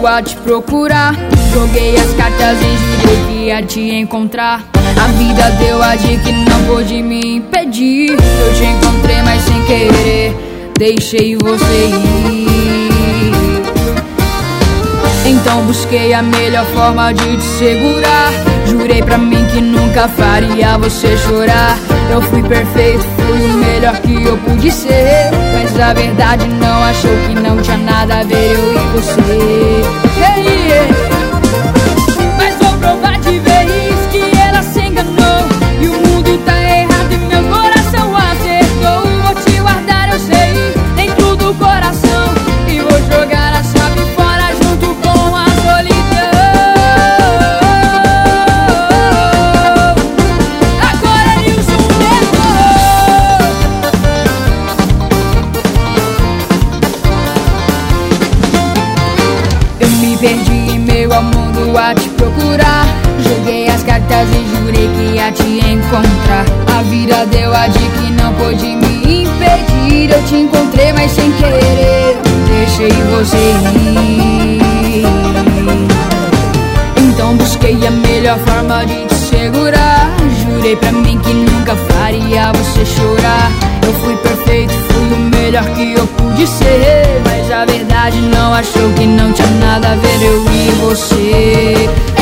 mundo a te procurar. Joguei as cartas e jurei que ia te encontrar. A vida deu a de que não pôde me impedir. Eu te encontrei, mas sem querer deixei você ir. Então busquei a melhor forma de te segurar. Jurei pra mim que nunca faria você chorar. Eu fui perfeito, fui o melhor que eu pude ser. Mas a verdade não achou que não tinha nada a ver eu e você. Mas vou provar de vez que ela se enganou. E o mundo tá errado e meu coração acertou. Vou te guardar, eu sei, dentro do coração. E vou jogar a chave fora junto com a solidão. Agora Nilson errou. Eu me perdi em meio ao mundo a te procurar. Joguei as cartas e jurei que ia te encontrar. A vida deu a de que não pôde me impedir. Eu te encontrei, mas sem querer deixei você ir. Então busquei a melhor forma de te segurar. Jurei pra mim que nunca faria você chorar. Eu fui perfeito, fui o melhor que eu pude ser. Mas a verdade não achou que não tinha nada a ver eu e você.